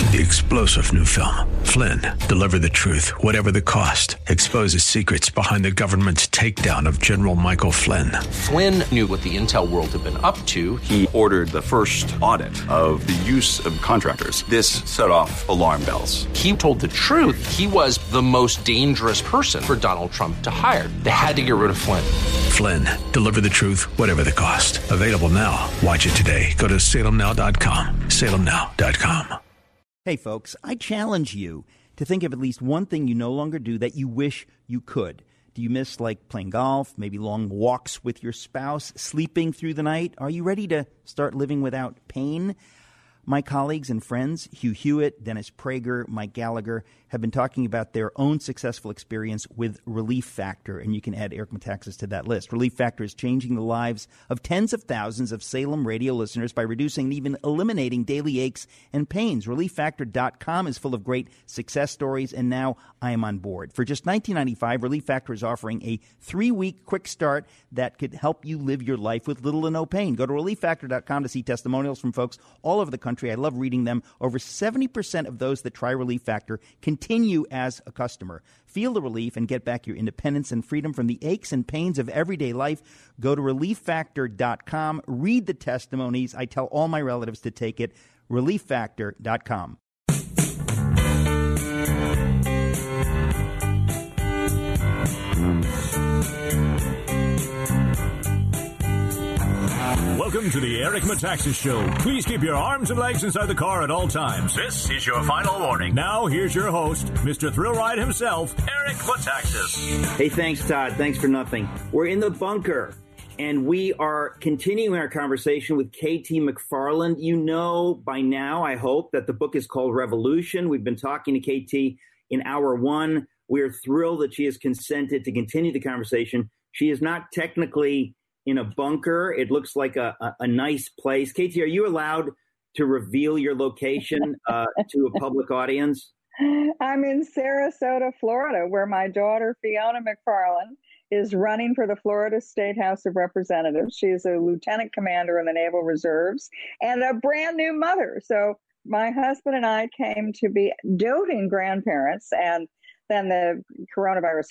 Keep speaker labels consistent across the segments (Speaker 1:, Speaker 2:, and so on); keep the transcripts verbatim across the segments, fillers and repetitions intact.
Speaker 1: The explosive new film, Flynn, deliver the truth, whatever the cost, exposes secrets behind the government's takedown of General Michael Flynn.
Speaker 2: Flynn knew what the intel world had been up to.
Speaker 3: He ordered the first audit of the use of contractors. This set off alarm bells.
Speaker 2: He told the truth. He was the most dangerous person for Donald Trump to hire. They had to get rid of Flynn.
Speaker 1: Flynn, deliver the truth, whatever the cost. Available now. Watch it today. Go to salem now dot com. salem now dot com.
Speaker 4: Hey, folks, I challenge you to think of at least one thing you no longer do that you wish you could. Do you miss, like, playing golf, maybe long walks with your spouse, sleeping through the night? Are you ready to start living without pain? My colleagues and friends, Hugh Hewitt, Dennis Prager, Mike Gallagher, have been talking about their own successful experience with Relief Factor, and you can add Eric Metaxas to that list. Relief Factor is changing the lives of tens of thousands of Salem radio listeners by reducing and even eliminating daily aches and pains. relief factor dot com is full of great success stories, and now I am on board. For just nineteen ninety-five dollars, Relief Factor is offering a three-week quick start that could help you live your life with little to no pain. Go to relief factor dot com to see testimonials from folks all over the country. I love reading them. Over seventy percent of those that try Relief Factor continue as a customer. Feel the relief and get back your independence and freedom from the aches and pains of everyday life. Go to relief factor dot com. Read the testimonies. I tell all my relatives to take it. relief factor dot com.
Speaker 5: Welcome to the Eric Metaxas Show. Please keep your arms and legs inside the car at all times. This is your final warning. Now, here's your host, Mister Thrill Ride himself, Eric Metaxas.
Speaker 4: Hey, thanks, Todd. Thanks for nothing. We're in the bunker, and we are continuing our conversation with K T McFarland. You know by now, I hope, that the book is called Revolution. We've been talking to K T in hour one. We're thrilled that she has consented to continue the conversation. She is not technically in a bunker. It looks like a, a, a nice place. K T, are you allowed to reveal your location uh, to a public audience?
Speaker 6: I'm in Sarasota, Florida, where my daughter, Fiona McFarland, is running for the Florida State House of Representatives. She is a lieutenant commander in the Naval Reserves and a brand new mother. So my husband and I came to be doting grandparents, and then the coronavirus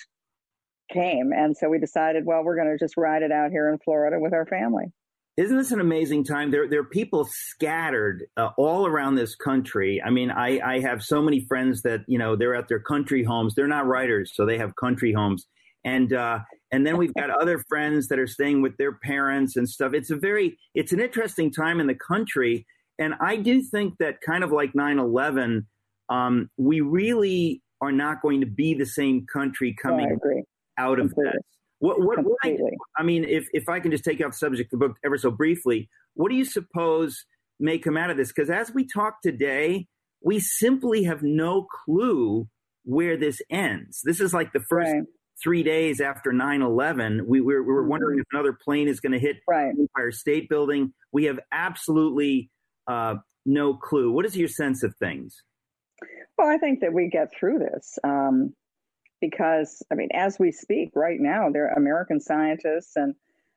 Speaker 6: came. And so we decided, well, we're going to just ride it out here in Florida with our family.
Speaker 4: Isn't this an amazing time? There, there are people scattered uh, all around this country. I mean, I, I have so many friends that, you know, they're at their country homes. They're not writers, so they have country homes. And uh, and then we've got other friends that are staying with their parents and stuff. It's a very, it's an interesting time in the country. And I do think that kind of like nine eleven, um, we really are not going to be the same country coming
Speaker 6: yeah, I agree.
Speaker 4: out of
Speaker 6: Completely.
Speaker 4: this. What, what, what I,
Speaker 6: Completely.
Speaker 4: I mean, if, if I can just take off the subject of the book ever so briefly, what do you suppose may come out of this? Because as we talk today, we simply have no clue where this ends. This is like the first
Speaker 6: Right.
Speaker 4: three days after nine eleven. We, we, were, we were wondering if another plane is going to hit
Speaker 6: Right.
Speaker 4: the Empire State Building. We have absolutely uh, no clue. What is your sense of things?
Speaker 6: Well, I think that we get through this. Um, Because, I mean, as we speak right now, there are American scientists and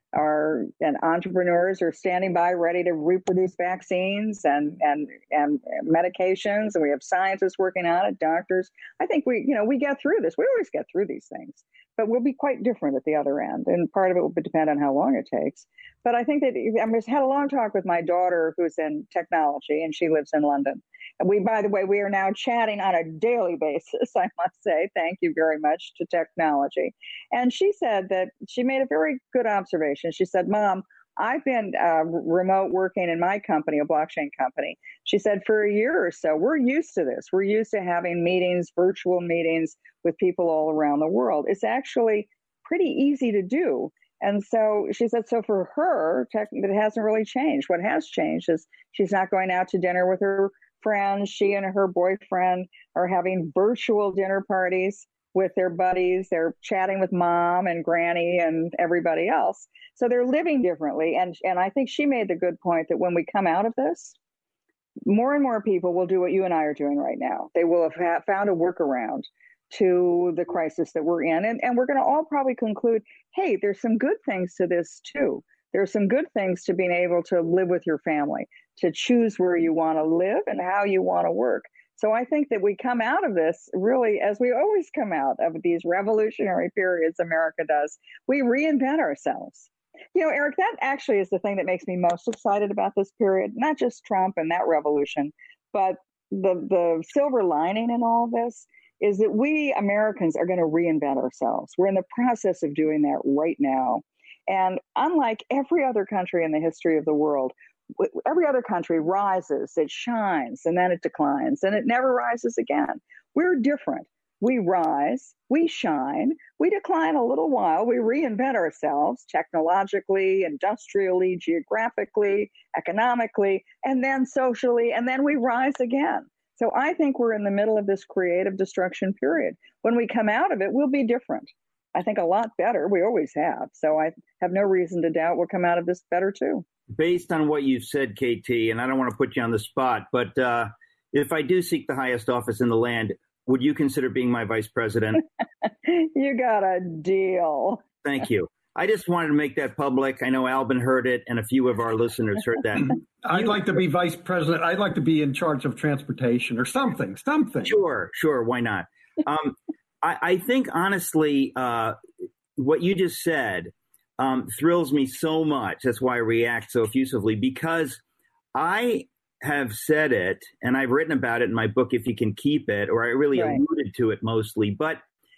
Speaker 6: are and entrepreneurs are standing by ready to reproduce vaccines and, and, and medications. And we have scientists working on it, doctors. I think we, you know, we get through this. We always get through these things, but we'll be quite different at the other end. And part of it will depend on how long it takes. But I think that I just had a long talk with my daughter who's in technology, and she lives in London. And we, by the way, we are now chatting on a daily basis, I must say. Thank you very much to technology. And she said that she made a very good observation. She said, Mom, I've been uh, remote working in my company, a blockchain company. She said, for a year or so, we're used to this. We're used to having meetings, virtual meetings with people all around the world. It's actually pretty easy to do. And so she said, so for her, tech, it hasn't really changed. What has changed is she's not going out to dinner with her friends. She and her boyfriend are having virtual dinner parties with their buddies. They're chatting with mom and granny and everybody else. So they're living differently. And, and I think she made the good point that when we come out of this, more and more people will do what you and I are doing right now. They will have ha- found a workaround to the crisis that we're in. And, and we're going to all probably conclude, hey, there's some good things to this too. There's some good things to being able to live with your family, to choose where you want to live and how you want to work. So I think that we come out of this really, as we always come out of these revolutionary periods, America does, we reinvent ourselves. You know, Eric, that actually is the thing that makes me most excited about this period, not just Trump and that revolution, but the, the silver lining in all this is that we Americans are going to reinvent ourselves. We're in the process of doing that right now. And unlike every other country in the history of the world, every other country rises, it shines, and then it declines, and it never rises again. We're different. We rise, we shine, we decline a little while, we reinvent ourselves technologically, industrially, geographically, economically, and then socially, and then we rise again. So I think we're in the middle of this creative destruction period. When we come out of it, we'll be different. I think a lot better. We always have. So I have no reason to doubt we'll come out of this better too.
Speaker 7: Based on what you've said, K T, and I don't want to put you on the spot, but uh, if I do seek the highest office in the land, would you consider being my vice president?
Speaker 6: You got a deal.
Speaker 7: Thank you. I just wanted to make that public. I know Albin heard it, and a few of our listeners heard that.
Speaker 8: I'd
Speaker 7: you,
Speaker 8: like to be vice president. I'd like to be in charge of transportation or something, something.
Speaker 7: Sure, sure. Why not? Um, I, I think, honestly, uh, what you just said um, thrills me so much. That's why I react so effusively, because I have said it, and I've written about it in my book, If You Can Keep It, or I really right. alluded to it mostly, but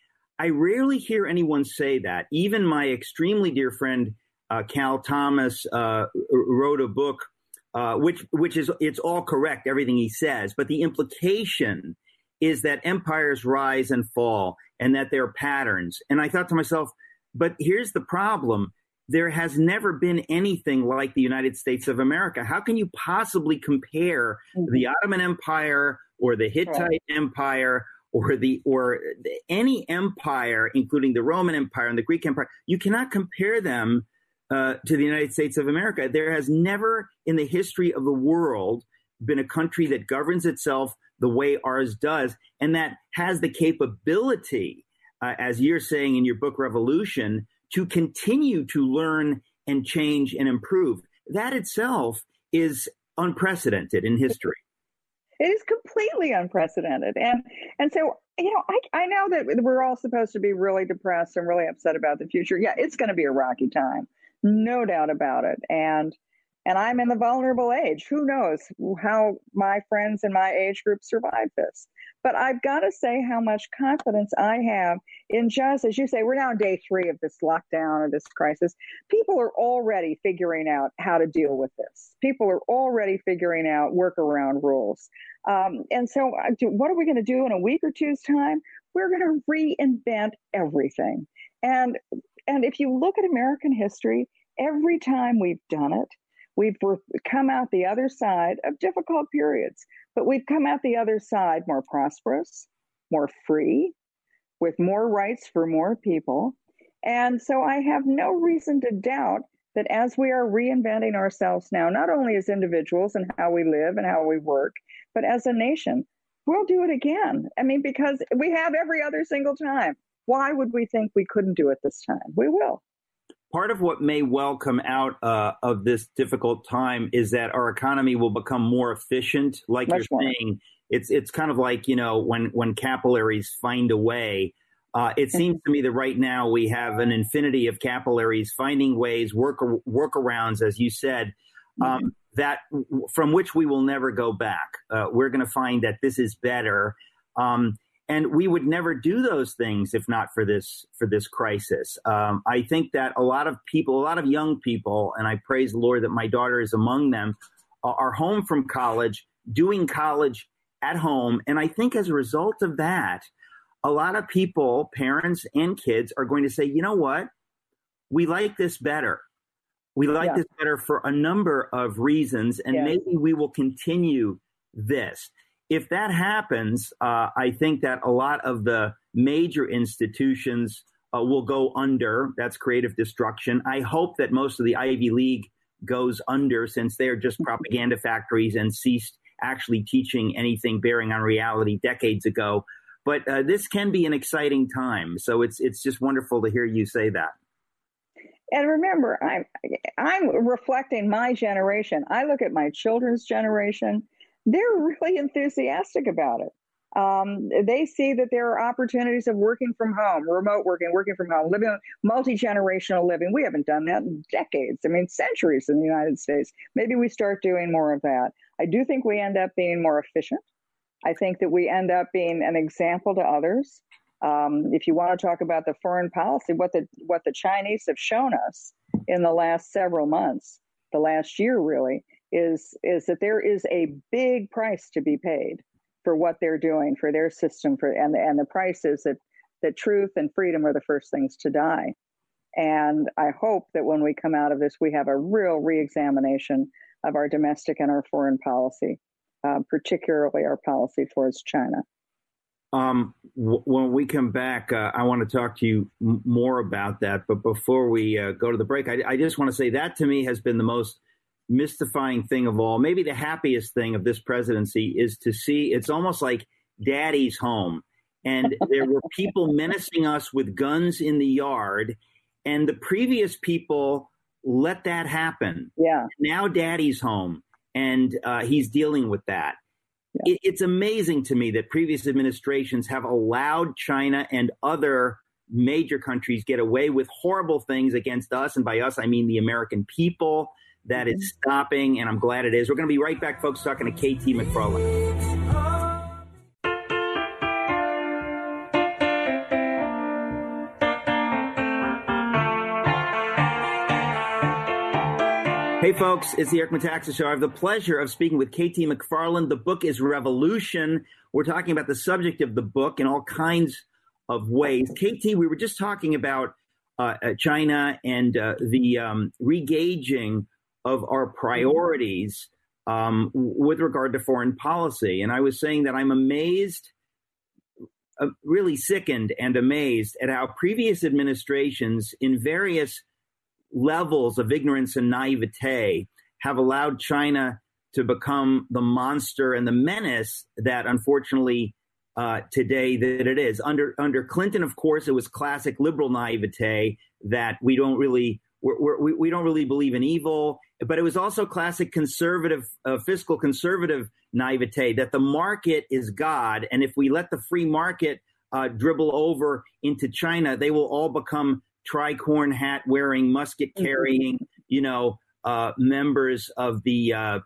Speaker 7: I rarely hear anyone say that. Even my extremely dear friend, uh, Cal Thomas, uh, wrote a book, uh, which which is, it's all correct, everything he says. But the implication is that empires rise and fall and that there are patterns. And I thought to myself, but here's the problem. There has never been anything like the United States of America. How can you possibly compare mm-hmm. the Ottoman Empire or the Hittite right. Empire or the or any empire, including the Roman Empire and the Greek Empire? You cannot compare them uh, to the United States of America. There has never in the history of the world been a country that governs itself the way ours does, and that has the capability, uh, as you're saying in your book, Revolution, to continue to learn and change and improve. That itself is unprecedented in history.
Speaker 6: It is completely unprecedented. And and so, you know, I, I know that we're all supposed to be really depressed and really upset about the future. Yeah, it's going to be a rocky time. No doubt about it. And and I'm in the vulnerable age. Who knows how my friends in my age group survive this? But I've got to say how much confidence I have in just, as you say, we're now on day three of this lockdown or this crisis. People are already figuring out how to deal with this. People are already figuring out workaround rules. Um, and so what are we going to do in a week or two's time? We're going to reinvent everything. And, and if you look at American history, every time we've done it, we've come out the other side of difficult periods, but we've come out the other side more prosperous, more free, with more rights for more people. And so I have no reason to doubt that as we are reinventing ourselves now, not only as individuals and how we live and how we work, but as a nation, we'll do it again. I mean, because we have every other single time. Why would we think we couldn't do it this time? We will.
Speaker 7: Part of what may well come out uh, of this difficult time is that our economy will become more efficient. Like Much you're more. saying, it's it's kind of like, you know, when, when capillaries find a way. Uh, it seems to me that right now we have an infinity of capillaries finding ways, work workarounds, as you said, um, mm-hmm. that from which we will never go back. Uh, we're going to find that this is better. Um, And we would never do those things if not for this for this crisis. Um, I think that a lot of people, a lot of young people, and I praise the Lord that my daughter is among them, are home from college, doing college at home. And I think as a result of that, a lot of people, parents and kids, are going to say, you know what? We like this better. We like yeah. this better for a number of reasons, and yeah. maybe we will continue this. If that happens, uh, I think that a lot of the major institutions uh, will go under. That's creative destruction. I hope that most of the Ivy League goes under, since they're just propaganda factories and ceased actually teaching anything bearing on reality decades ago. But uh, this can be an exciting time. So it's it's just wonderful to hear you say that.
Speaker 6: And remember, I'm I'm reflecting my generation. I look at my children's generation. they're really enthusiastic about it. Um, they see that there are opportunities of working from home, remote working, working from home, living multi-generational living. We haven't done that in decades. I mean, centuries in the United States. Maybe we start doing more of that. I do think we end up being more efficient. I think that we end up being an example to others. Um, if you want to talk about the foreign policy, what the what the Chinese have shown us in the last several months, the last year really, is is that there is a big price to be paid for what they're doing, for their system, for and and the price is that that truth and freedom are the first things to die. And I hope that when we come out of this, we have a real reexamination of our domestic and our foreign policy, uh, particularly our policy towards China.
Speaker 7: Um, w- when we come back, uh, I want to talk to you m- more about that. But before we uh, go to the break, I, I just want to say that to me has been the most mystifying thing of all. Maybe the happiest thing of this presidency is to see it's almost like daddy's home. And there were people menacing us with guns in the yard. And the previous people let that happen.
Speaker 6: Yeah.
Speaker 7: Now daddy's home. And uh, he's dealing with that. Yeah. It's amazing to me that previous administrations have allowed China and other major countries get away with horrible things against us. And by us, I mean the American people. That mm-hmm. is stopping, and I'm glad it is. We're going to be right back, folks, talking to K T McFarland. Hey, folks, it's the Eric Metaxas Show. I have the pleasure of speaking with K T McFarland. The book is Revolution. We're talking about the subject of the book in all kinds of ways. K T, we were just talking about uh, China and uh, the um, regauging of our priorities um, with regard to foreign policy. And I was saying that I'm amazed, uh, really sickened and amazed at how previous administrations in various levels of ignorance and naivete have allowed China to become the monster and the menace that unfortunately uh, today that it is. Under under Clinton, of course, it was classic liberal naivete that we don't really we're, we're, we we don't really believe in evil. But it was also classic conservative, uh, fiscal conservative naivete that the market is God. And if we let the free market uh, dribble over into China, they will all become tricorn hat wearing, musket carrying, you know, uh, members of the uh,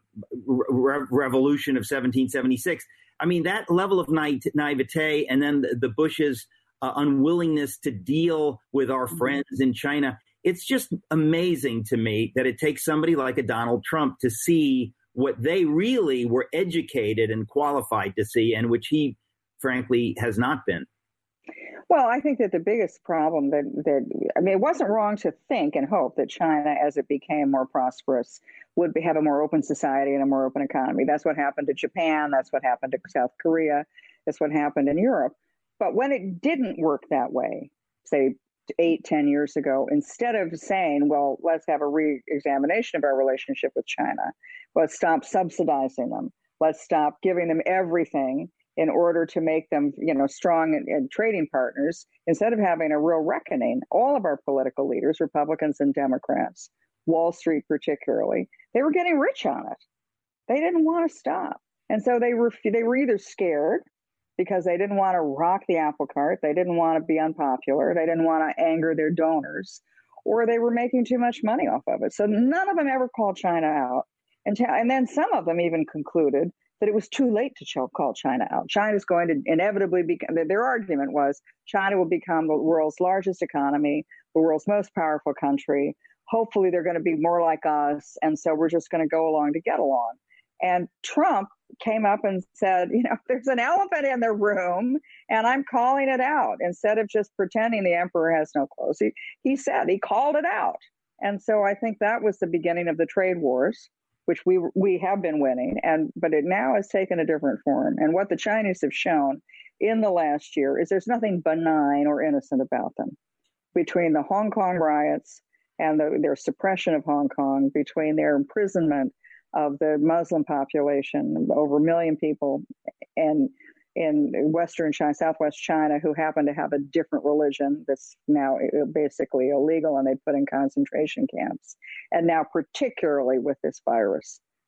Speaker 7: re- revolution of seventeen seventy-six. I mean, that level of na- naivete and then the, the Bush's uh, unwillingness to deal with our friends in China. It's just amazing to me that it takes somebody like a Donald Trump to see what they really were educated and qualified to see, and which he, frankly, has not been.
Speaker 6: Well, I think that the biggest problem that, that I mean, it wasn't wrong to think and hope that China, as it became more prosperous, would be, have a more open society and a more open economy. That's what happened to Japan. That's what happened to South Korea. That's what happened in Europe. But when it didn't work that way, say, eight, ten years ago, instead of saying, well, let's have a re-examination of our relationship with China, let's stop subsidizing them, let's stop giving them everything in order to make them, you know, strong and, and trading partners, instead of having a real reckoning, all of our political leaders, Republicans and Democrats, Wall Street particularly, they were getting rich on it. They didn't want to stop. And so they were, they were either scared because they didn't want to rock the apple cart. They didn't want to be unpopular. They didn't want to anger their donors, or they were making too much money off of it. So none of them ever called China out. And, and then some of them even concluded that it was too late to call China out. China's going to inevitably become, their argument was China will become the world's largest economy, the world's most powerful country. Hopefully they're going to be more like us. And so we're just going to go along to get along. And Trump came up and said, you know, there's an elephant in the room and I'm calling it out. Instead of just pretending the emperor has no clothes, he, he said, he called it out. And so I think that was the beginning of the trade wars, which we we have been winning, and but it now has taken a different form. And what the Chinese have shown in the last year is there's nothing benign or innocent about them. Between the Hong Kong riots and the, their suppression of Hong Kong, between their imprisonment of the Muslim population, over a million people, and in Western China, Southwest China, who happen to have a different religion that's now basically illegal and they put in concentration camps. And now particularly with this virus,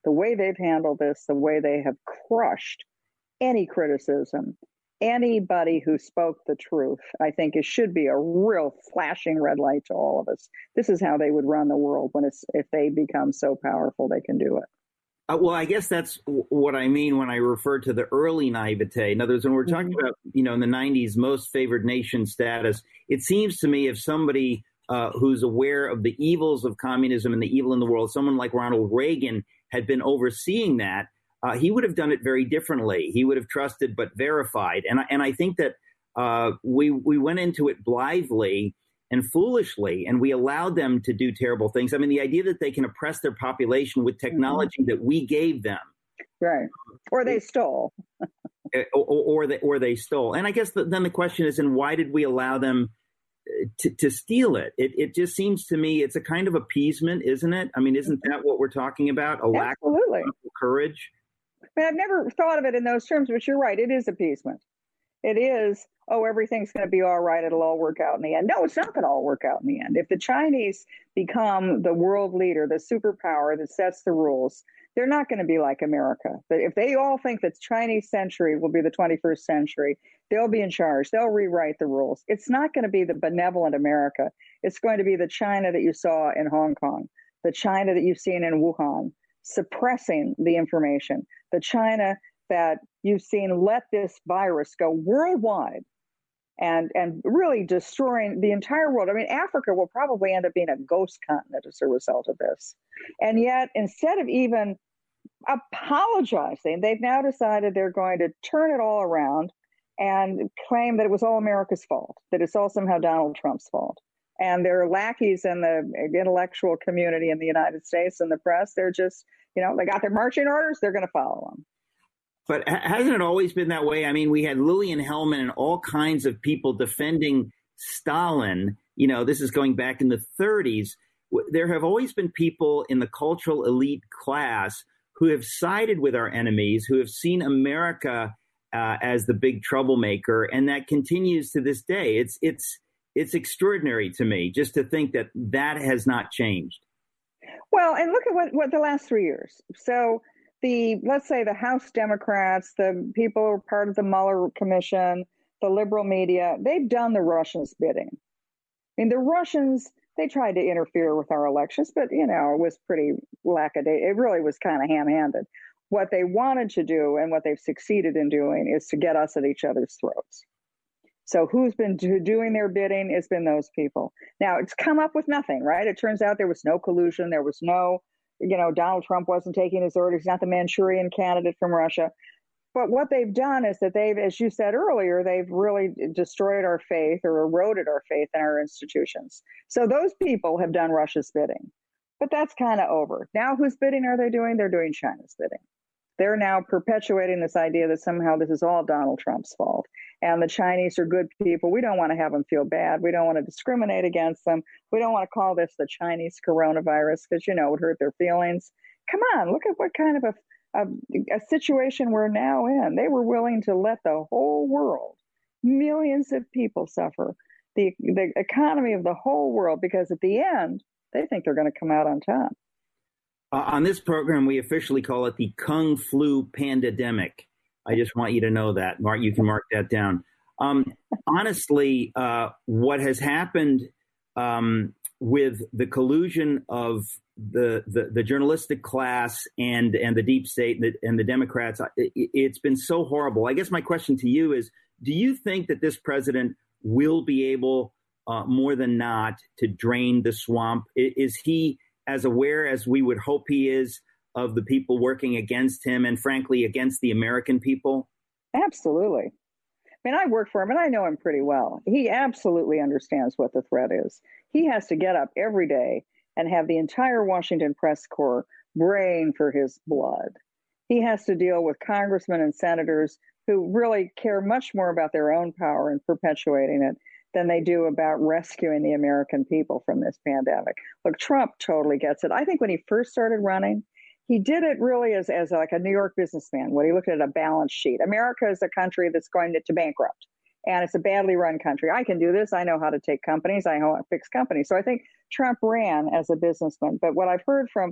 Speaker 6: the way they've handled this, the way they have crushed any criticism, anybody who spoke the truth, I think it should be a real flashing red light to all of us. This is how they would run the world when it's if they become so powerful they can do it.
Speaker 7: Uh, well, I guess that's w- what I mean when I refer to the early naivete. In other words, when we're talking mm-hmm. about, you know, in the nineties, most favored nation status, it seems to me if somebody uh, who's aware of the evils of communism and the evil in the world, someone like Ronald Reagan had been overseeing that, uh, he would have done it very differently. He would have trusted but verified. And I, and I think that uh, we we went into it blithely and foolishly, and we allowed them to do terrible things. I mean, the idea that they can oppress their population with technology mm-hmm. that we gave them.
Speaker 6: Right. Or they stole.
Speaker 7: or, or, they, or they stole. And I guess the, then the question is, and why did we allow them to, to steal it? it? It just seems to me it's a kind of appeasement, isn't it? I mean, isn't that what we're talking about? A lack
Speaker 6: Absolutely.
Speaker 7: of courage?
Speaker 6: I mean, I've never thought of it in those terms, but you're right. It is appeasement. It is, oh, everything's going to be all right. It'll all work out in the end. No, it's not going to all work out in the end. If the Chinese become the world leader, the superpower that sets the rules, they're not going to be like America. But if they all think that Chinese century will be the twenty-first century, they'll be in charge. They'll rewrite the rules. It's not going to be the benevolent America. It's going to be the China that you saw in Hong Kong, the China that you've seen in Wuhan, suppressing the information, the China that you've seen let this virus go worldwide and and really destroying the entire world. I mean, Africa will probably end up being a ghost continent as a result of this. And yet, instead of even apologizing, they've now decided they're going to turn it all around and claim that it was all America's fault, that it's all somehow Donald Trump's fault. And they're lackeys in the intellectual community in the United States and the press. They're just, you know, they got their marching orders, they're going to follow them.
Speaker 7: But hasn't it always been that way? I mean, we had Lillian Hellman and all kinds of people defending Stalin. You know, this is going back in the thirties. There have always been people in the cultural elite class who have sided with our enemies, who have seen America uh, as the big troublemaker. And that continues to this day. It's it's it's extraordinary to me just to think that that has not changed.
Speaker 6: Well, and look at what, what the last three years. So the, let's say the House Democrats, the people who are part of the Mueller Commission, the liberal media, they've done the Russians' bidding. I mean, the Russians, they tried to interfere with our elections, but, you know, it was pretty lackadaisical. It really was kind of ham-handed. What they wanted to do and what they've succeeded in doing is to get us at each other's throats. So who's been do, doing their bidding? It's been those people. Now, it's come up with nothing, right? It turns out there was no collusion. There was no, you know, Donald Trump wasn't taking his orders. He's not the Manchurian candidate from Russia. But what they've done is that they've, as you said earlier, they've really destroyed our faith or eroded our faith in our institutions. So those people have done Russia's bidding. But that's kind of over. Now, whose bidding are they doing? They're doing China's bidding. They're now perpetuating this idea that somehow this is all Donald Trump's fault. And the Chinese are good people. We don't want to have them feel bad. We don't want to discriminate against them. We don't want to call this the Chinese coronavirus because, you know, it would hurt their feelings. Come on, look at what kind of a, a, a situation we're now in. They were willing to let the whole world, millions of people suffer, the, the economy of the whole world, because at the end, they think they're going to come out on top.
Speaker 7: Uh, on this program, we officially call it the Kung Flu Pandemic. I just want you to know that. Mark, you can mark that down. Um, honestly, uh, what has happened um, with the collusion of the, the, the journalistic class and, and the deep state and the, and the Democrats, it, it's been so horrible. I guess my question to you is, do you think that this president will be able, uh, more than not, to drain the swamp? Is he as aware as we would hope he is of the people working against him and, frankly, against the American people?
Speaker 6: Absolutely. I mean, I work for him and I know him pretty well. He absolutely understands what the threat is. He has to get up every day and have the entire Washington press corps braying for his blood. He has to deal with congressmen and senators who really care much more about their own power and perpetuating it than they do about rescuing the American people from this pandemic. Look, Trump totally gets it. I think when he first started running, he did it really as, as like a New York businessman, when he looked at a balance sheet. America is a country that's going to, to bankrupt, and it's a badly run country. I can do this. I know how to take companies. I know how to fix companies. So I think Trump ran as a businessman. But what I've heard from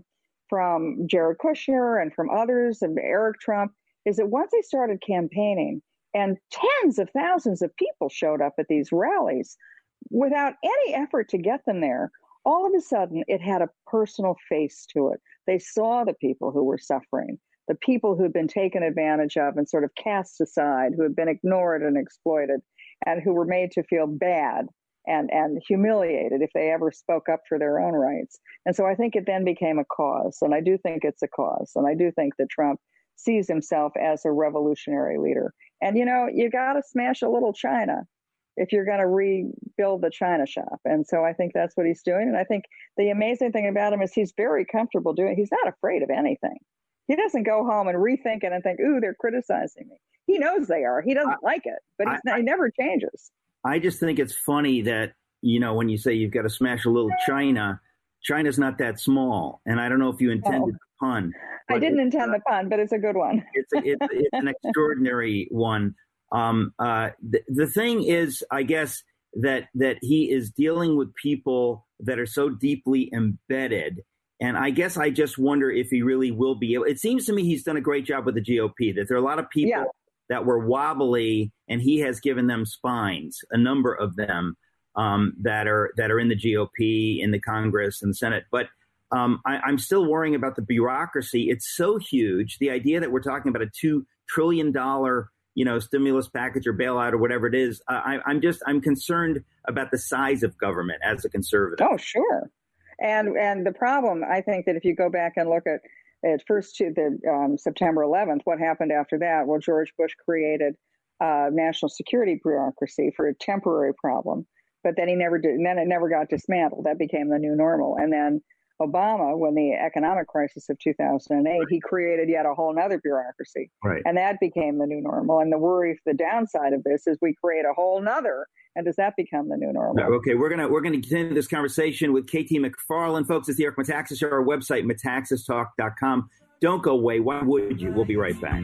Speaker 6: from Jared Kushner and from others and Eric Trump is that once they started campaigning and tens of thousands of people showed up at these rallies without any effort to get them there, all of a sudden it had a personal face to it. They saw the people who were suffering, the people who had been taken advantage of and sort of cast aside, who had been ignored and exploited, and who were made to feel bad and, and humiliated if they ever spoke up for their own rights. And so I think it then became a cause, and I do think it's a cause, and I do think that Trump sees himself as a revolutionary leader. And, you know, you got to smash a little China if you're going to rebuild the China shop. And so I think that's what he's doing. And I think the amazing thing about him is he's very comfortable doing it. He's not afraid of anything. He doesn't go home and rethink it and think, ooh, they're criticizing me. He knows they are. He doesn't I, like it, but he's I, not, he never changes.
Speaker 7: I just think it's funny that, you know, when you say you've got to smash a little China, China's not that small. And I don't know if you intended oh. the pun.
Speaker 6: I didn't intend the pun, but it's a good one.
Speaker 7: it's, a, it's, it's an extraordinary one. Um, uh, the, the thing is, I guess, that that he is dealing with people that are so deeply embedded. And I guess I just wonder if he really will be able. It seems to me he's done a great job with the G O P, that there are a lot of people yeah. that were wobbly, and he has given them spines, a number of them um, that are that are in the G O P, in the Congress and the Senate. But um, I, I'm still worrying about the bureaucracy. It's so huge. The idea that we're talking about a two trillion dollars you know, stimulus package or bailout or whatever it is. Uh, I, I'm just I'm concerned about the size of government as a conservative.
Speaker 6: Oh, sure. And and the problem, I think that if you go back and look at at first to the um, September eleventh, what happened after that? Well, George Bush created uh, national security bureaucracy for a temporary problem, but then he never did. And then it never got dismantled. That became the new normal. And then Obama, when the economic crisis of two thousand eight, he created yet a whole other bureaucracy.
Speaker 7: Right.
Speaker 6: And that became the new normal. And the worry, the downside of this is we create a whole nother. And does that become the new normal?
Speaker 7: Okay, we're gonna we're gonna continue this conversation with K T McFarland, folks. It's the Eric Metaxas Show. Our website, metaxas talk dot com. Don't go away. Why would you? We'll be right back.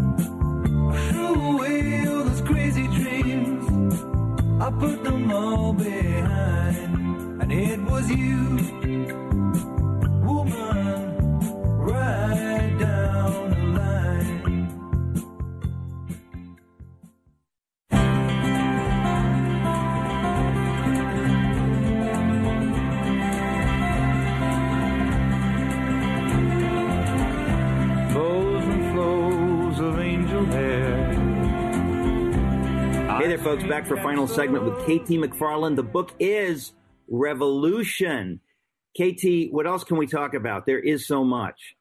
Speaker 9: Threw away all those crazy dreams. I put them all behind, and it was you. Right down the line. Flows and flows of angel hair.
Speaker 7: Hey there, folks. Back for final segment with K T McFarland. The book is Revolution. K T, what else can we talk about? There is so much.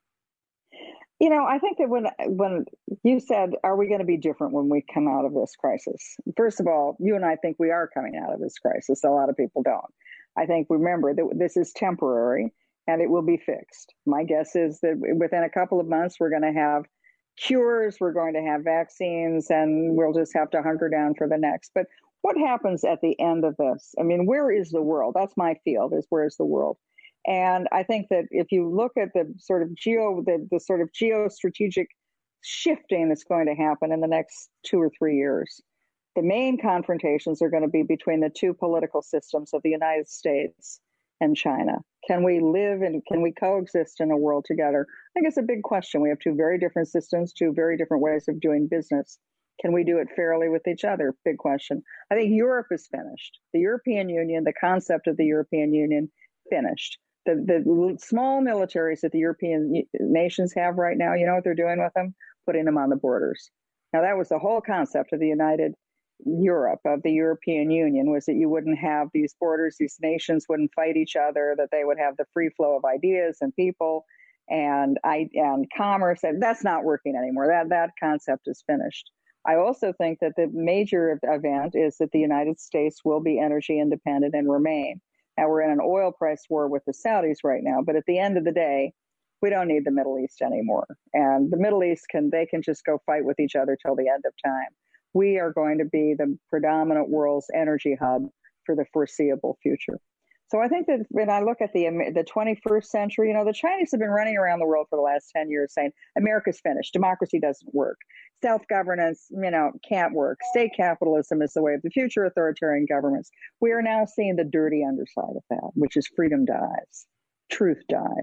Speaker 6: You know, I think that when when you said, are we going to be different when we come out of this crisis? First of all, you and I think we are coming out of this crisis. A lot of people don't. I think, remember, that this is temporary and it will be fixed. My guess is that within a couple of months, we're going to have cures, we're going to have vaccines, and we'll just have to hunker down for the next. But what happens at the end of this? I mean, where is the world? That's my field, is where is the world? And I think that if you look at the sort of geo, the, the sort of geostrategic shifting that's going to happen in the next two or three years, the main confrontations are going to be between the two political systems of the United States and China. Can we live and can we coexist in a world together? I think it's a big question. We have two very different systems, two very different ways of doing business. Can we do it fairly with each other? Big question. I think Europe is finished. The European Union, the concept of the European Union, finished. The, the small militaries that the European nations have right now, you know what they're doing with them? Putting them on the borders. Now, that was the whole concept of the United Europe, of the European Union, was that you wouldn't have these borders, these nations wouldn't fight each other, that they would have the free flow of ideas and people and and commerce. And that's not working anymore. That, that concept is finished. I also think that the major event is that the United States will be energy independent and remain. Now, we're in an oil price war with the Saudis right now, but at the end of the day, we don't need the Middle East anymore. And the Middle East, can they can just go fight with each other till the end of time. We are going to be the predominant world's energy hub for the foreseeable future. So I think that when I look at the the twenty-first century, you know, the Chinese have been running around the world for the last ten years saying, America's finished. Democracy doesn't work. Self-governance, you know, can't work. State capitalism is the way of the future, authoritarian governments. We are now seeing the dirty underside of that, which is freedom dies, truth dies,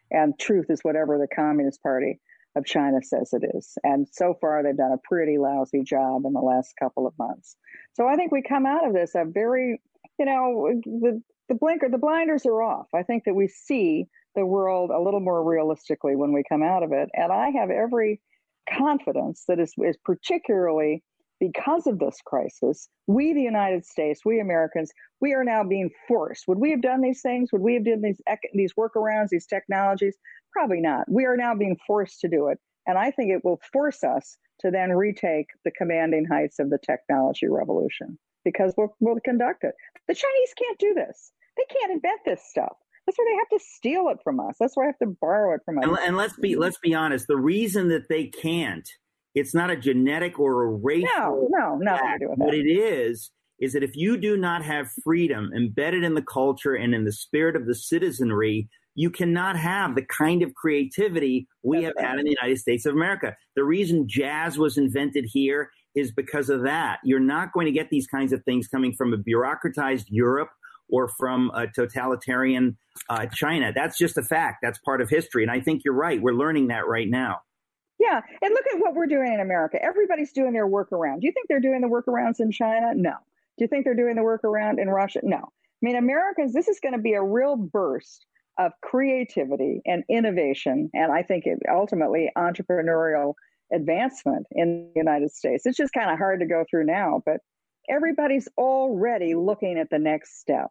Speaker 6: and truth is whatever the Communist Party of China says it is. And so far, they've done a pretty lousy job in the last couple of months. So I think we come out of this a very, you know, the, the blinker, the blinders are off. I think that we see the world a little more realistically when we come out of it. And I have every confidence that is, is particularly because of this crisis, we, the United States, we Americans, we are now being forced. Would we have done these things? Would we have done these these workarounds, these technologies? Probably not. We are now being forced to do it. And I think it will force us to then retake the commanding heights of the technology revolution because we'll, we'll conduct it. The Chinese can't do this. They can't invent this stuff. That's why they have to steal it from us. That's why they have to borrow it from us.
Speaker 7: And, and let's be let's be honest. The reason that they can't, it's not a genetic or a racial
Speaker 6: no, no, nothing
Speaker 7: fact.
Speaker 6: to do with that.
Speaker 7: What it is is that if you do not have freedom embedded in the culture and in the spirit of the citizenry, you cannot have the kind of creativity we That's have right. had in the United States of America. The reason jazz was invented here is because of that. You're not going to get these kinds of things coming from a bureaucratized Europe or from a totalitarian uh, China. That's just a fact. That's part of history. And I think you're right. We're learning that right now.
Speaker 6: Yeah. And look at what we're doing in America. Everybody's doing their workaround. Do you think they're doing the workarounds in China? No. Do you think they're doing the workaround in Russia? No. I mean, Americans, this is going to be a real burst of creativity and innovation. And I think it, ultimately entrepreneurial advancement in the United States. It's just kind of hard to go through now, but everybody's already looking at the next step.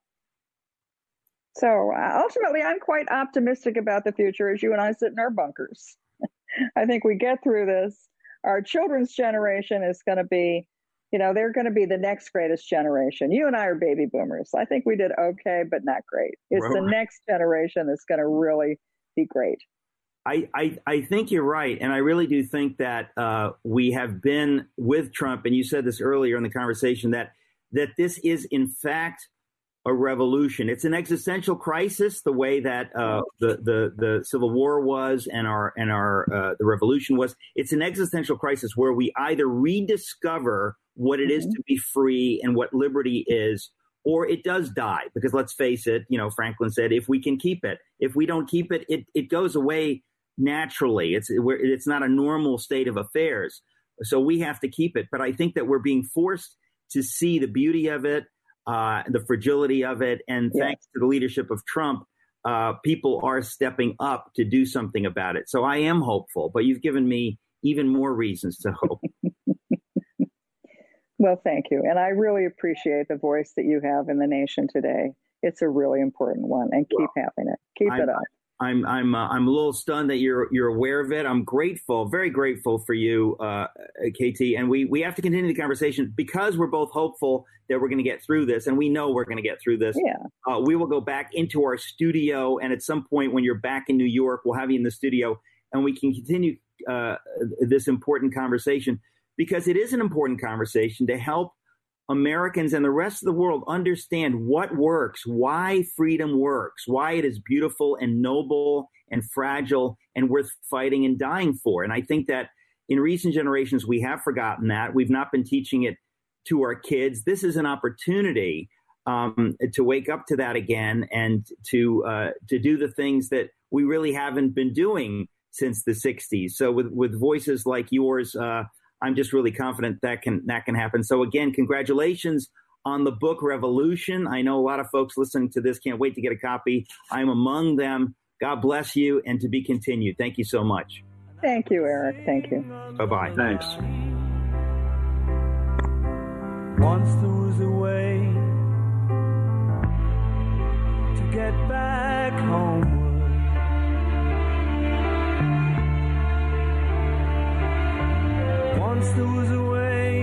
Speaker 6: So uh, ultimately, I'm quite optimistic about the future as you and I sit in our bunkers. I think we get through this. Our children's generation is going to be, you know, they're going to be the next greatest generation. You and I are baby boomers. I think we did okay, but not great. It's right. The next generation that's going to really be great.
Speaker 7: I, I, I think you're right. And I really do think that uh, we have been with Trump, and you said this earlier in the conversation, that that this is, in fact, a revolution. It's an existential crisis, the way that uh, the, the the Civil War was and our and our uh, the revolution was. It's an existential crisis where we either rediscover what it mm-hmm. is to be free and what liberty is, or it does die. Because let's face it, you know, Franklin said, if we can keep it, if we don't keep it, it, it goes away naturally. It's it's not a normal state of affairs. So we have to keep it. But I think that we're being forced to see the beauty of it, Uh, the fragility of it. And yeah. thanks to the leadership of Trump, uh, people are stepping up to do something about it. So I am hopeful, but you've given me even more reasons to hope.
Speaker 6: Well, thank you. And I really appreciate the voice that you have in the nation today. It's a really important one, and keep well, having it. Keep
Speaker 7: I'm,
Speaker 6: it up.
Speaker 7: I'm I'm uh, I'm a little stunned that you're you're aware of it. I'm grateful, very grateful for you, uh, K T. And we we have to continue the conversation because we're both hopeful that we're going to get through this, and we know we're going to get through this.
Speaker 6: Yeah.
Speaker 7: Uh, we will go back into our studio, and at some point when you're back in New York, we'll have you in the studio, and we can continue uh, this important conversation because it is an important conversation to help Americans and the rest of the world understand what works, why freedom works, why it is beautiful and noble and fragile and worth fighting and dying for. And I think that in recent generations, we have forgotten that. We've not been teaching it to our kids. This is an opportunity um, to wake up to that again and to uh, to do the things that we really haven't been doing since the sixties. So with, with voices like yours, uh, I'm just really confident that can that can happen. So again, congratulations on the book Revolution. I know a lot of folks listening to this can't wait to get a copy. I'm among them. God bless you, and to be continued. Thank you so much.
Speaker 6: Thank you, Eric. Thank you.
Speaker 7: Bye-bye.
Speaker 8: Thanks.
Speaker 9: Once there was a way to get back home. Once there was a way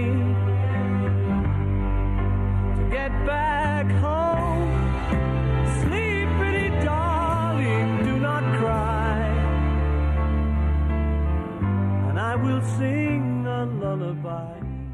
Speaker 9: to get back home. Sleep, pretty darling, do not cry, and I will sing a lullaby.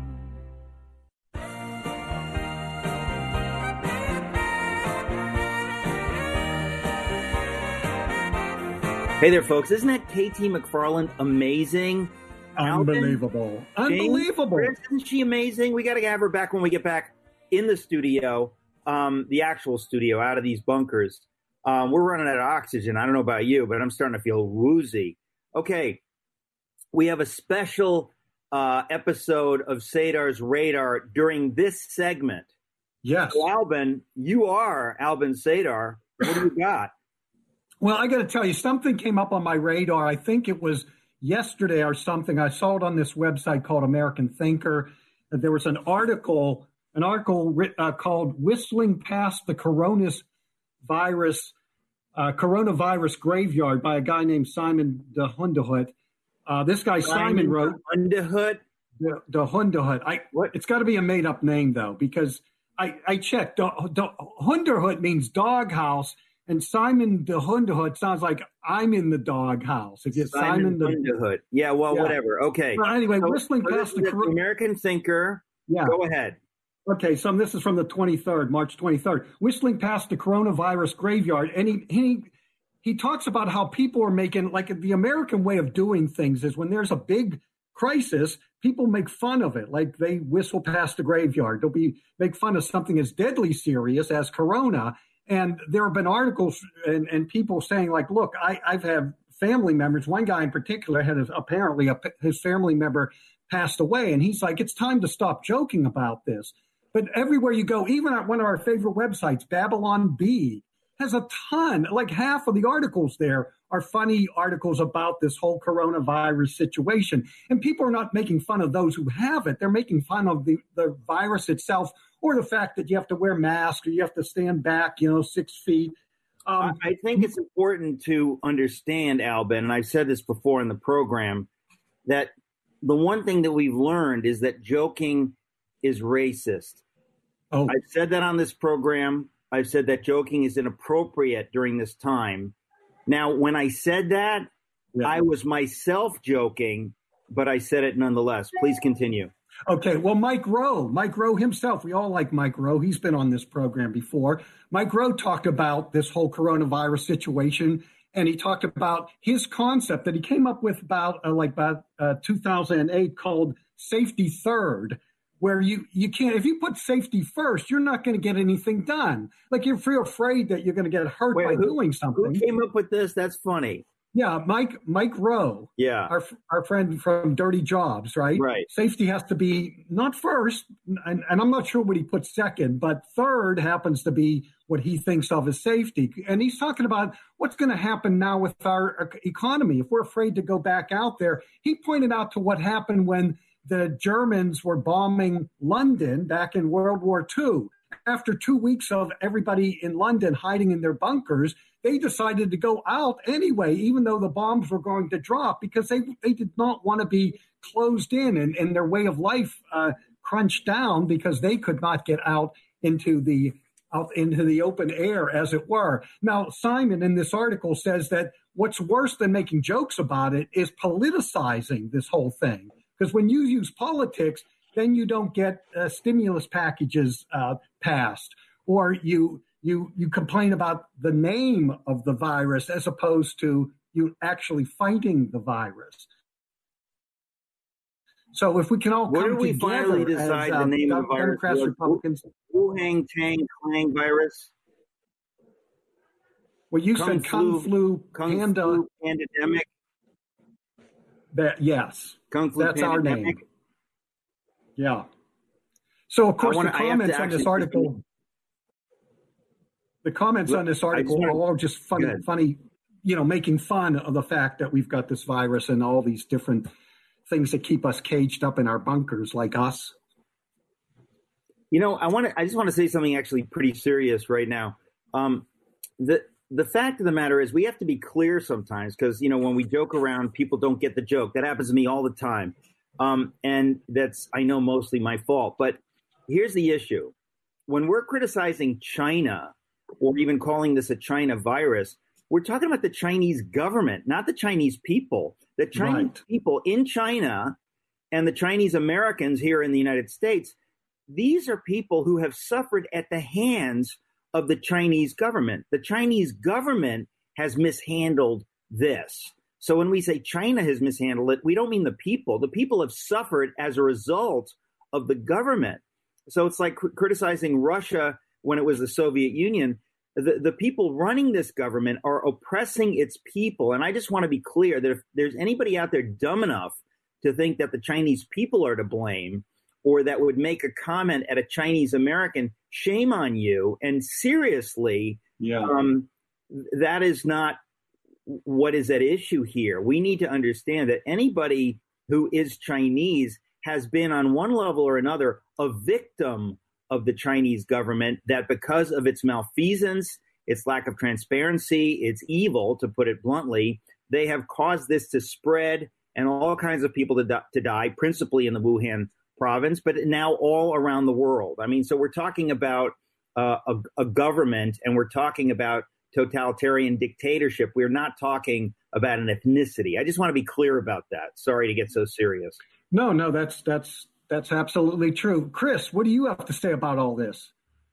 Speaker 7: Hey there, folks. Isn't that K T McFarland amazing?
Speaker 8: Unbelievable.
Speaker 7: Alvin,
Speaker 8: Unbelievable.
Speaker 7: James, isn't she amazing? We got to have her back when we get back in the studio, um, the actual studio, out of these bunkers. Um, we're running out of oxygen. I don't know about you, but I'm starting to feel woozy. Okay, we have a special uh, episode of Sadar's Radar during this segment.
Speaker 8: Yes.
Speaker 7: So Albin, you are Albin Sadar. What do you got?
Speaker 8: Well, I got to tell you, something came up on my radar. I think it was yesterday or something. I saw it on this website called American Thinker. There was an article, an article uh, called "Whistling Past the Coronavirus uh, Coronavirus Graveyard" by a guy named Simon de Hunderhut. Uh, this guy Simon, Simon wrote
Speaker 7: Hunderhut.
Speaker 8: De, de Hunderhut. I what? It's got to be a made up name though, because I I checked. De, de, Hunderhut means doghouse. And Simon de Hunderhut sounds like I'm in the doghouse. If you
Speaker 7: Simon, Simon de Hunderhut. Yeah, well, yeah. Whatever. Okay.
Speaker 8: Well, anyway,
Speaker 7: so,
Speaker 8: whistling past the,
Speaker 7: the American Thinker.
Speaker 8: Yeah.
Speaker 7: Go ahead.
Speaker 8: Okay, so this is from the twenty-third, March twenty-third. Whistling past the coronavirus graveyard. And he, he, he talks about how people are making, like the American way of doing things is when there's a big crisis, people make fun of it. Like they whistle past the graveyard. They'll be make fun of something as deadly serious as corona. And there have been articles and, and people saying, like, look, I, I've had family members. One guy in particular had a, apparently a, his family member passed away. And he's like, it's time to stop joking about this. But everywhere you go, even at one of our favorite websites, Babylon Bee, has a ton, like half of the articles there are funny articles about this whole coronavirus situation. And people are not making fun of those who have it. They're making fun of the, the virus itself, or the fact that you have to wear masks or you have to stand back, you know, six feet. Um,
Speaker 7: I think it's important to understand, Albin, and I've said this before in the program, that the one thing that we've learned is that joking is racist.
Speaker 8: Oh.
Speaker 7: I've said that on this program. I've said that joking is inappropriate during this time. Now, when I said that, yeah. I was myself joking, but I said it nonetheless. Please continue.
Speaker 8: Okay, well, Mike Rowe, Mike Rowe himself, we all like Mike Rowe. He's been on this program before. Mike Rowe talked about this whole coronavirus situation, and he talked about his concept that he came up with about uh, like about uh, two thousand eight called safety third, where you, you can't, if you put safety first, you're not going to get anything done. Like you're feel afraid that you're going to get hurt
Speaker 7: Wait,
Speaker 8: by
Speaker 7: who,
Speaker 8: doing something.
Speaker 7: Who came up with this? That's funny.
Speaker 8: Yeah, Mike Mike Rowe.
Speaker 7: Yeah.
Speaker 8: Our our friend from Dirty Jobs, right?
Speaker 7: Right.
Speaker 8: Safety has to be not first, and, and I'm not sure what he put second, but third happens to be what he thinks of as safety. And he's talking about what's going to happen now with our economy if we're afraid to go back out there. He pointed out to what happened when the Germans were bombing London back in World War Two. After two weeks of everybody in London hiding in their bunkers, they decided to go out anyway, even though the bombs were going to drop, because they, they did not want to be closed in and, and their way of life uh, crunched down because they could not get out into the out into the open air, as it were. Now, Simon in this article says that what's worse than making jokes about it is politicizing this whole thing. Because when you use politics, then you don't get uh, stimulus packages uh, passed, or you you you complain about the name of the virus as opposed to you actually fighting the virus. So if we can all
Speaker 7: what
Speaker 8: come
Speaker 7: did we
Speaker 8: together
Speaker 7: finally decide
Speaker 8: as, uh,
Speaker 7: the name of the virus?
Speaker 8: Democrats, Republicans,
Speaker 7: Wuhan Tang Clang virus.
Speaker 8: Well, you
Speaker 7: Kung
Speaker 8: said Kung Flu,
Speaker 7: Kung
Speaker 8: Panda.
Speaker 7: Flu Pandemic.
Speaker 8: That, yes,
Speaker 7: Kung Flu
Speaker 8: that's
Speaker 7: Pandemic.
Speaker 8: our name. Yeah. So, of course,
Speaker 7: wanna,
Speaker 8: the comments on this article, the comments
Speaker 7: Look,
Speaker 8: on this article
Speaker 7: wanna,
Speaker 8: are all just funny, funny, you know, making fun of the fact that we've got this virus and all these different things that keep us caged up in our bunkers, like us.
Speaker 7: You know, I want to. I just want to say something actually pretty serious right now. Um, the the fact of the matter is, we have to be clear sometimes because you know when we joke around, people don't get the joke. That happens to me all the time. Um, and that's, I know, mostly my fault. But here's the issue. When we're criticizing China or even calling this a China virus, we're talking about the Chinese government, not the Chinese people. The Chinese right. people in China and the Chinese Americans here in the United States, these are people who have suffered at the hands of the Chinese government. The Chinese government has mishandled this. So when we say China has mishandled it, we don't mean the people. The people have suffered as a result of the government. So it's like cr- criticizing Russia when it was the Soviet Union. the, the people running this government are oppressing its people. And I just want to be clear that if there's anybody out there dumb enough to think that the Chinese people are to blame, or that would make a comment at a Chinese American, shame on you. And seriously, yeah. um, that is not what is at issue here. We need to understand that anybody who is Chinese has been on one level or another a victim of the Chinese government, that because of its malfeasance, its lack of transparency, its evil, to put it bluntly, they have caused this to spread and all kinds of people to, di- to die, principally in the Wuhan province, but now all around the world. I mean, so we're talking about uh, a, a government, and we're talking about totalitarian dictatorship. We're not talking about an ethnicity. I just want to be clear about that. Sorry to get so serious.
Speaker 8: No, no, that's that's that's absolutely true. Chris, what do you have to say about all this?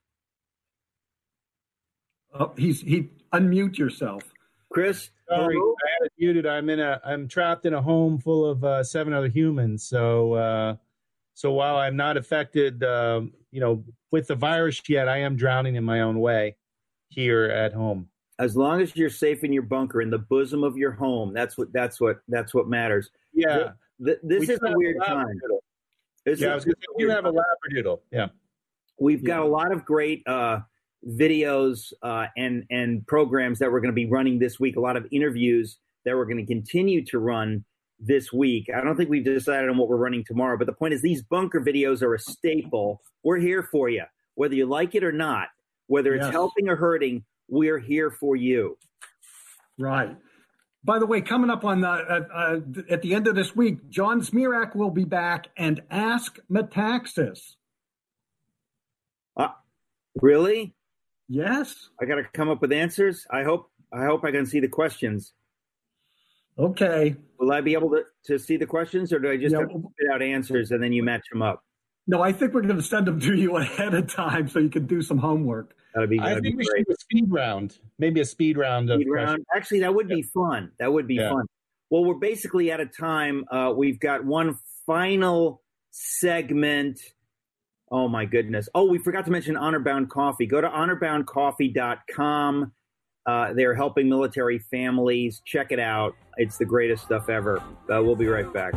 Speaker 8: Oh, he's he unmute yourself,
Speaker 7: Chris.
Speaker 10: Sorry, hello? I had it muted. I'm in a I'm trapped in a home full of uh, seven other humans. So. Uh, So while I'm not affected, um, you know, with the virus yet, I am drowning in my own way here at home.
Speaker 7: As long as you're safe in your bunker, in the bosom of your home, that's what that's what that's what matters.
Speaker 10: Yeah,
Speaker 7: the, the, this
Speaker 10: we
Speaker 7: is a weird a time.
Speaker 10: This yeah, I was gonna say, we have a labradoodle. Yeah,
Speaker 7: we've
Speaker 10: yeah.
Speaker 7: got a lot of great uh, videos uh, and and programs that we're going to be running this week. A lot of interviews that we're going to continue to run this week. I don't think we've decided on what we're running tomorrow, but the point is these bunker videos are a staple. We're here for you, whether you like it or not, whether it's yes. helping or hurting, we're here for you.
Speaker 8: Right. By the way, coming up on the, uh, uh, at the end of this week, John Zmirak will be back and Ask Metaxas.
Speaker 7: Uh, really?
Speaker 8: Yes.
Speaker 7: I got to come up with answers. I hope, I hope I can see the questions.
Speaker 8: Okay.
Speaker 7: Will I be able to, to see the questions, or do I just yeah. have to spit out answers and then you match them up?
Speaker 8: No, I think we're going to send them to you ahead of time so you can do some homework.
Speaker 7: That'd be, that'd
Speaker 10: I think
Speaker 7: be
Speaker 10: we
Speaker 7: great.
Speaker 10: should do a speed round. Maybe a speed round.
Speaker 7: Speed
Speaker 10: of
Speaker 7: round.
Speaker 10: questions.
Speaker 7: Actually, that would yeah. be fun. That would be yeah. fun. Well, we're basically out of time. Uh, we've got one final segment. Oh, my goodness. Oh, we forgot to mention Honor Bound Coffee. Go to honor bound coffee dot com. Uh, they're helping military families. Check it out. It's the greatest stuff ever. Uh, we'll be right back.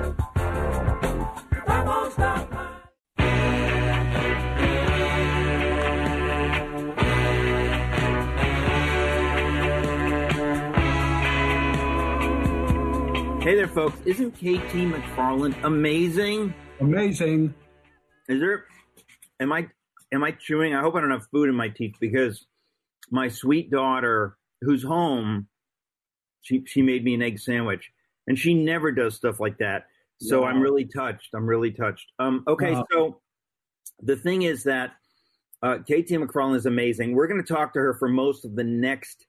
Speaker 7: Hey there, folks. Isn't K T McFarland amazing?
Speaker 8: Amazing.
Speaker 7: Is there? Am I? Am I chewing? I hope I don't have food in my teeth, because my sweet daughter, who's home, she she made me an egg sandwich, and she never does stuff like that. So wow. I'm really touched. I'm really touched. Um, okay, wow. So the thing is that uh, K T McFarland is amazing. We're going to talk to her for most of the next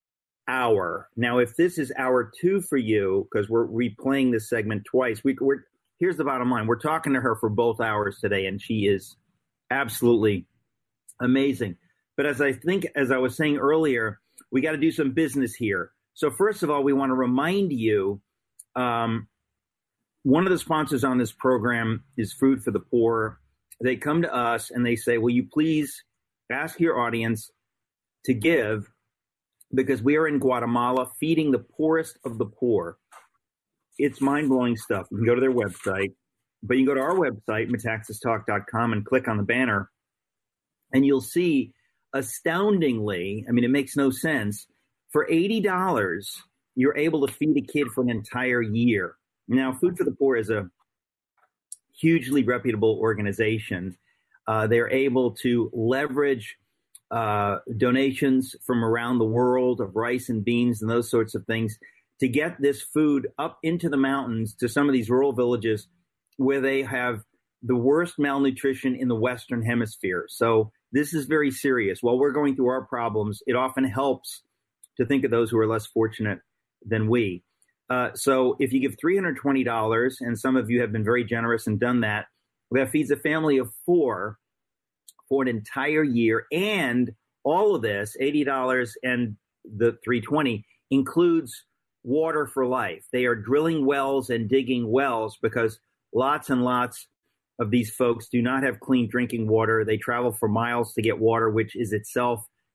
Speaker 7: hour. Now, if this is hour two for you, because we're replaying this segment twice, we, we're here's the bottom line: we're talking to her for both hours today, and she is absolutely amazing. But as I think, as I was saying earlier, we got to do some business here. So first of all, we want to remind you, um, one of the sponsors on this program is Food for the Poor. They come to us and they say, will you please ask your audience to give, because we are in Guatemala feeding the poorest of the poor. It's mind-blowing stuff. You can go to their website, but you can go to our website, metaxas talk dot com, and click on the banner, and you'll see, astoundingly, I mean, it makes no sense, for eighty dollars, you're able to feed a kid for an entire year. Now, Food for the Poor is a hugely reputable organization. Uh, they're able to leverage uh, donations from around the world of rice and beans and those sorts of things to get this food up into the mountains to some of these rural villages where they have the worst malnutrition in the Western Hemisphere. So this is very serious. While we're going through our problems, it often helps to think of those who are less fortunate than we. Uh, so if you give three hundred twenty dollars, and some of you have been very generous and done that, that feeds a family of four for an entire year. And all of this, eighty dollars and the three hundred twenty dollars, includes water for life. They are drilling wells and digging wells because lots and lots of these folks do not have clean drinking water. They travel for miles to get water, which is itself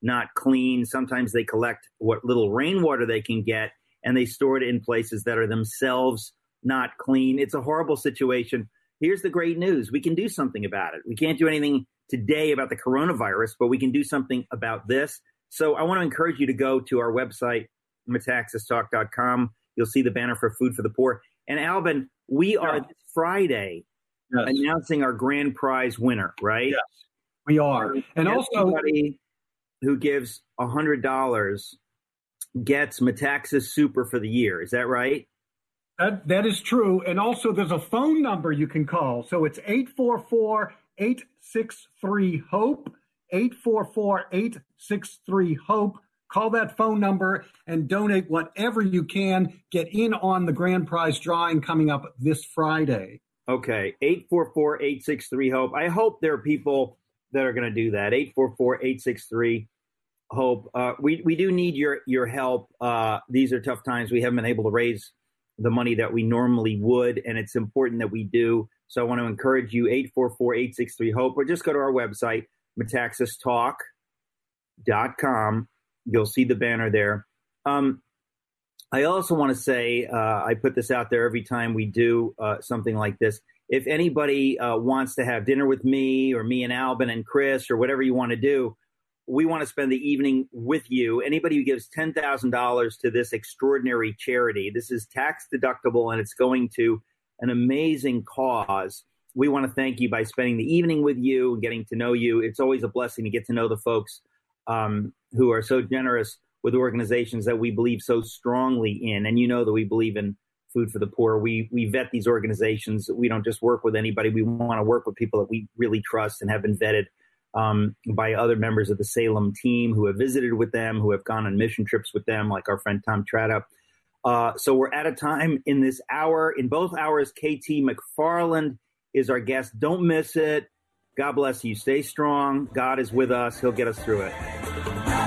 Speaker 7: not clean. Sometimes they collect what little rainwater they can get, and they store it in places that are themselves not clean. It's a horrible situation. Here's the great news. We can do something about it. We can't do anything today about the coronavirus, but we can do something about this. So I want to encourage you to go to our website, metaxas talk dot com. You'll see the banner for Food for the Poor. And Albin, we are this Friday yes. announcing our grand prize winner, right?
Speaker 8: Yes, we are. And also,
Speaker 7: anybody who gives one hundred dollars gets Metaxas Super for the year. Is that right?
Speaker 8: That, that is true. And also there's a phone number you can call. So it's eight four four, eight six three, HOPE, eight four four, eight six three, HOPE. Call that phone number and donate whatever you can. Get in on the grand prize drawing coming up this Friday.
Speaker 7: Okay, eight four four, eight six three, HOPE. I hope there are people that are going to do that. eight four four, eight six three, HOPE. Uh, we, we do need your, your help. Uh, these are tough times. We haven't been able to raise the money that we normally would, and it's important that we do. So I want to encourage you, eight four four, eight six three, HOPE, or just go to our website, metaxas talk dot com. You'll see the banner there. Um, I also want to say, uh, I put this out there every time we do uh, something like this. If anybody uh, wants to have dinner with me or me and Albin and Chris or whatever you want to do, we want to spend the evening with you. Anybody who gives ten thousand dollars to this extraordinary charity, this is tax deductible and it's going to an amazing cause. We want to thank you by spending the evening with you and getting to know you. It's always a blessing to get to know the folks um, who are so generous with organizations that we believe so strongly in. And you know that we believe in Food for the Poor. We we vet these organizations. We don't just work with anybody. We want to work with people that we really trust and have been vetted um, by other members of the Salem team who have visited with them, who have gone on mission trips with them, like our friend Tom Trata. Uh, so we're at a time in this hour. In both hours, K T McFarland is our guest. Don't miss it. God bless you. Stay strong. God is with us. He'll get us through it.